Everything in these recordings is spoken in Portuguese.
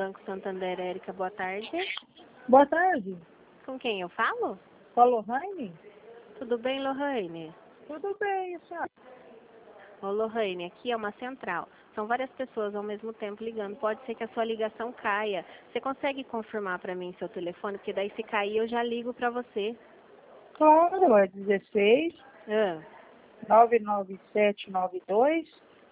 Banco Santander, Érica, boa tarde. Boa tarde. Com quem eu falo? Com a Lohane? Tudo bem, Lohane? Tudo bem, senhora. Ô, Lohane, aqui é uma central. São várias pessoas ao mesmo tempo ligando. Pode ser que a sua ligação caia. Você consegue confirmar para mim seu telefone? Porque daí se cair eu já ligo para você. Claro, é 16 Ah, 99792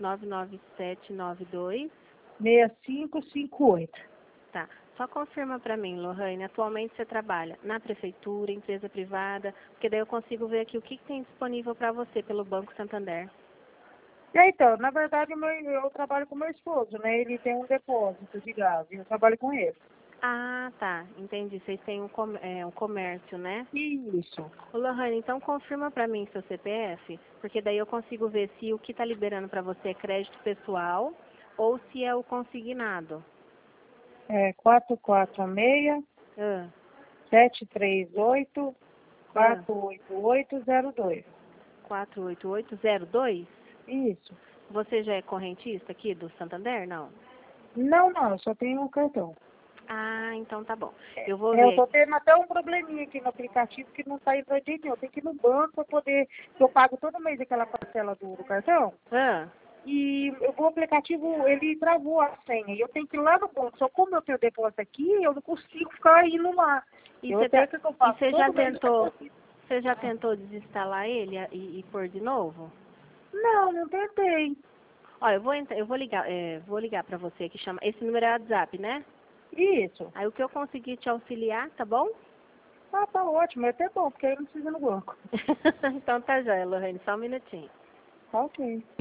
99792. 6558. Tá. Só confirma para mim, Lohane, atualmente você trabalha na prefeitura, empresa privada, porque daí eu consigo ver aqui o que tem disponível para você pelo Banco Santander. Então, na verdade, eu trabalho com meu esposo, né? Ele tem um depósito de gás e eu trabalho com ele. Ah, tá. Entendi. Vocês têm um comércio, né? Isso. Ô, Lohane, então confirma para mim seu CPF, porque daí eu consigo ver se o que está liberando para você é crédito pessoal ou se é o consignado. É 446 Ah, 738 ah, 48802. 48802? Isso. Você já é correntista aqui do Santander? Não. Não, eu só tenho um cartão. Ah, então tá bom. Eu vou Eu ver. tô tendo até um probleminha aqui no aplicativo que não tá indo adiante. Eu tenho que ir no banco para poder. Eu pago todo mês aquela parcela do cartão. Ah, E o aplicativo, ele travou a senha. E eu tenho que ir lá no banco. Só como eu tenho depósito aqui, eu não consigo ficar indo lá. e Eu você até que eu e faço todo mês o depósito. você já tentou desinstalar ele e pôr de novo? Não tentei. Olha, eu vou ligar para você que chama. Esse número é WhatsApp, né? Isso. Aí o que eu conseguir te auxiliar, tá bom? Ah, tá ótimo. É até bom, porque aí eu não preciso ir no banco. Então tá jóia, Lohane, só um minutinho. Tá ok.